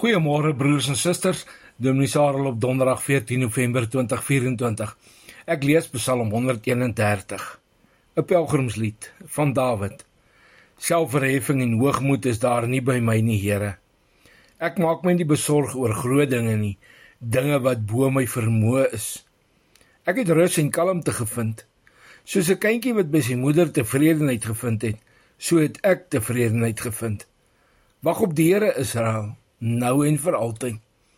Goeiemôre broers en susters, Dominee Sarel op donderdag 14 November 2024. Ek lees Psalm 131, 'n pelgrimslied van Dawid. Selfverheffing en hoogmoed is daar nie by my nie, Here. Ek maak my nie besorg oor groot dinge nie, dinge wat bo my vermoë is. Ek het rus en kalmte gevind. Soos 'n kindjie wat by sy moeder tevredenheid gevind het, so het ek tevredenheid gevind. Wag op die Here, Israel, nou en vir altyd.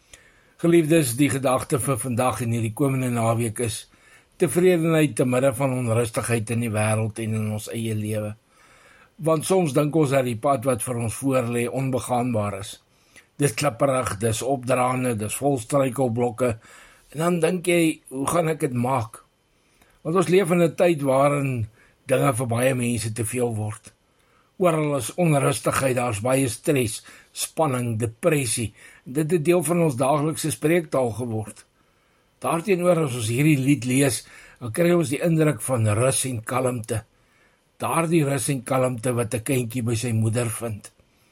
Geliefdes, die gedagte vir vandag en hierdie komende naweek is tevredenheid te midde van onrustigheid in die wêreld en in ons eie lewe. Want soms dink ons dat die pad wat vir ons voorlê onbegaanbaar is. Dis klipperig, dis opdraande, dis vol struikelblokke. En dan dink jy, hoe gaan ek dit maak? Want ons leef in 'n tyd waarin dinge vir baie mense te veel word. Oral is onrustigheid, daar's baie stres, spanning, depressie. Dit het deel van ons daaglikse spreektaal geword. Daarteenoor as ons hierdie lied lees, dan kry ons die indruk van rus en kalmte. Daardie rus en kalmte wat 'n kindjie by sy moeder vind.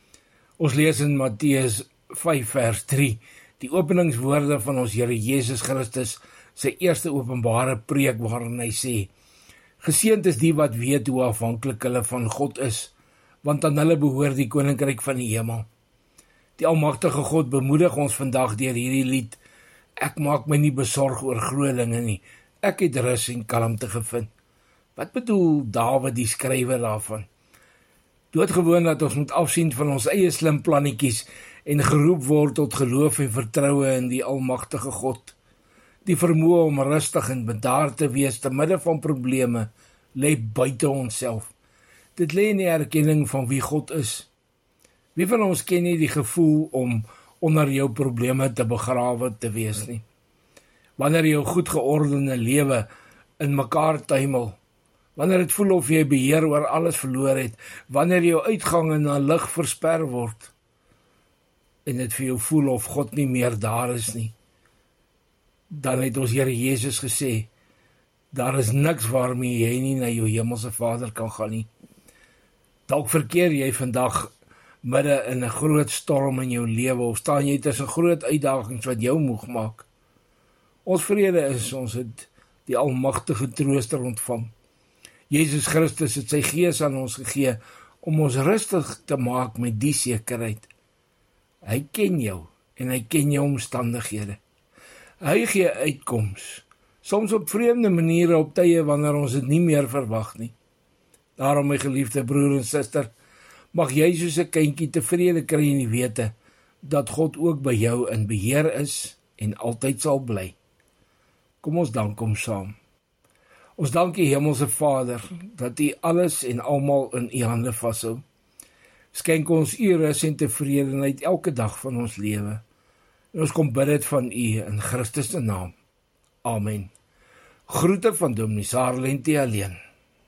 Ons lees in Matteus 5 vers 3, die openingswoorde van ons Here Jesus Christus, sy eerste openbare preek waarin hy sê: Geseënd is die wat weet hoe afhanklik hulle van God is, want aan hulle behoort die koninkryk van die hemel. Die almagtige God bemoedig ons vandag deur hierdie lied. Ek maak my nie besorg oor groot dinge nie. Ek het rus en kalmte gevind. Wat bedoel Dawid, die skrywer daarvan? Doodgewoon dat ons moet afsien van ons eie slim plannetjies en geroep word tot geloof en vertroue in die almagtige God. Die vermoë om rustig en bedaard te wees te midde van probleme lê buite onsself. Dit lê in die erkenning van wie God is. Wie van ons ken nie die gevoel om onder jou probleme te begrawe te wees nie? Wanneer jou goed geordende lewe in mekaar tuimel, wanneer dit voel of jy beheer oor alles verloor het, wanneer jou uitgange na lig versper word, en dit vir jou voel of God nie meer daar is nie, dan het ons Here Jesus gesê, daar is niks waarmee jy nie na jou hemelse Vader kan gaan nie. Dalk verkeer jy vandag midde in 'n groot storm in jou lewe, of staan jy tussen groot uitdagings wat jou moeg maak. Ons vrede is, ons het die almagtige trooster ontvang. Jesus Christus het sy gees aan ons gegee om ons rustig te maak met die sekerheid. Hy ken jou en hy ken jou omstandighede. Hy gee uitkoms, soms op vreemde maniere op tye wanneer ons dit nie meer verwag nie. Daarom, my geliefde broer en suster, mag jy soos 'n kindjie tevrede kry in die wete dat God ook by jou in beheer is en altyd sal bly. Kom ons dank hom saam. Ons dank die Hemelse Vader dat U alles en almal in U hande vashou. Skenk ons U rus en tevredenheid elke dag van ons lewe. En ons kom bid dit van U in Christus se naam. Amen. Groete van Dominee Sarel en T. Alleen.